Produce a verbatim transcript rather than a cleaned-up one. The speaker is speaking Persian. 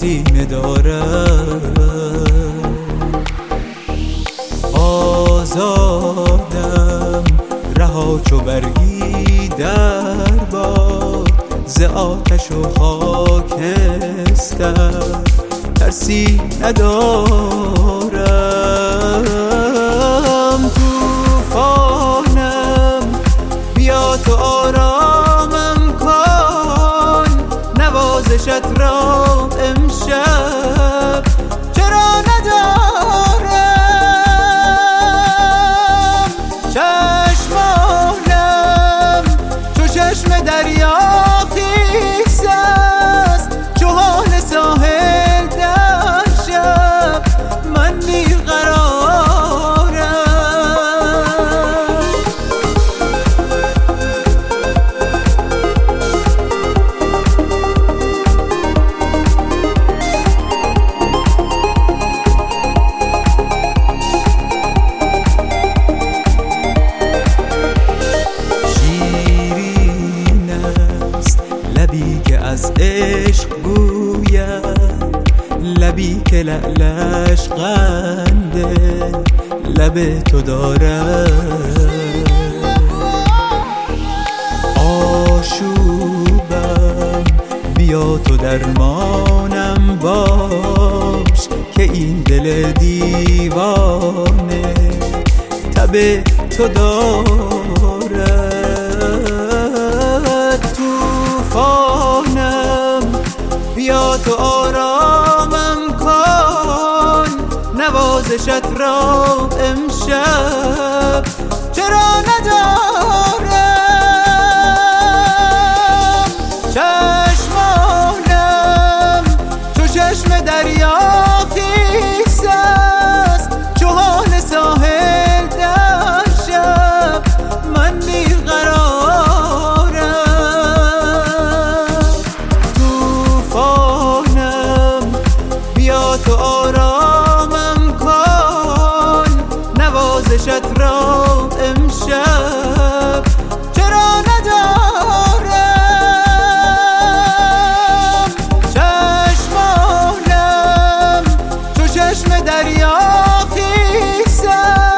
سینه دارم. آزادم رها چو برگی در باد، ز آتش و خاکستر ترسی ندارم. توفانم بیا تو آرامم کن، نوازشت را امشب چرا ندارم. چشمانم چو چشم دریا خیس است، چو حال ساحل در شب من بیقرارم. شیرین است لبی که از عشق گوید، لبی که لعلش قنده لب تو دارد. آشوبم بیا تو درمانم باش، که این دل دیوانه تب تو دارد. توفانم بیا تو آرامم کن، نوازشت را امشب چرا ندارم. چشمانم چو چشم دریا خیس است، چو حال ساحل در شب من بیقرارم. توفانم بیا تو آرامم کن، نوازشت را امشب چرا ندارم. چشمانم چو چشم دریا خیس است،